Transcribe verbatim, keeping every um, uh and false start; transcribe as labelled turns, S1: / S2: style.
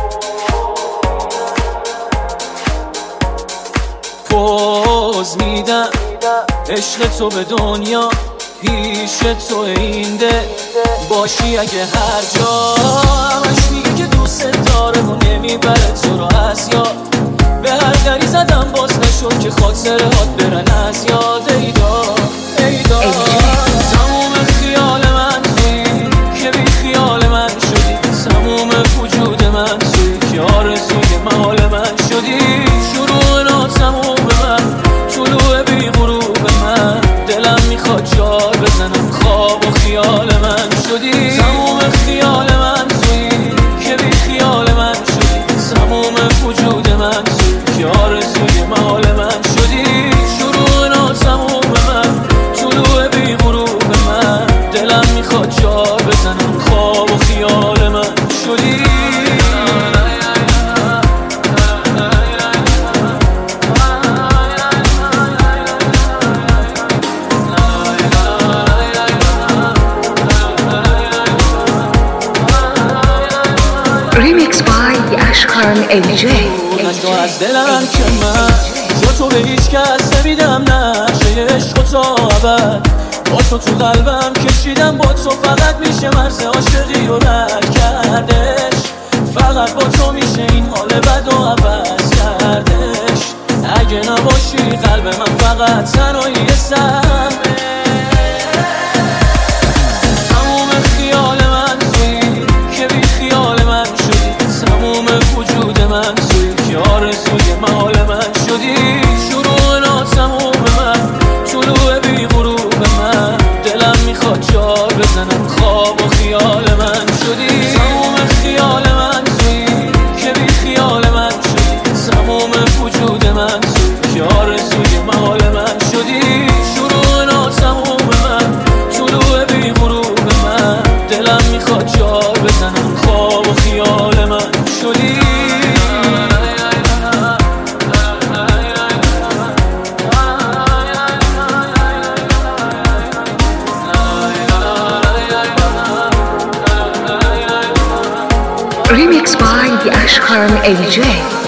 S1: پوز میدم عشق تو به دنیا، پیش تو این ده باشی اگه هر جا. همش میگه که دوست داره و نمیبره تو رو از یاد. به هر دری زدم باز نشد که خاطرهات برن از یاد. ایدا ایدا تموم خیال من توی که بی خیال من شدی. تموم وجود من توی که آرزوی محال من شدی. شروع ناتموم من، طلوع بی غروب من. دلم میخواد جار بزنم، خواب و خیال من شدی. تموم خیال من توی که بی خیال من شدی. تموم وجود من توی که آرزوی محال من شدی. شروع ناتموم من، طلوع بی غروب من. دلم میخواد جار بزنم، خواب و خیال من شدی.
S2: Remix by Ashkan ال جی.
S1: نشو از دلم که من جا تو به هیچ کس نمیدم نقشه عشق و تا ابد. با تو تو قلبم کشیدم، با تو فقط میشه مرز عاشقی رو رد کردش. فقط با تو میشه این حال بد و عوض کردش. اگه نباشی قلب من فقط تنهایی سمه. تموم خیال من توی که بی خیال من شدی. تموم وجود من توی که آرزوی محال من شدی. شروع ناتموم من، طلوع بی غروب من. دلم میخواد جار بزنم، خواب و خیال من شدی. تموم خیال من توی که بی خیال من شدی. تموم وجود من توی که آرزوی محال من شدی. شروع ناتموم من، طلوع بی غروب من. دلم میخواد جار بزنم، خواب و خیال من شدی.
S2: Remix by Ashkan ال جی.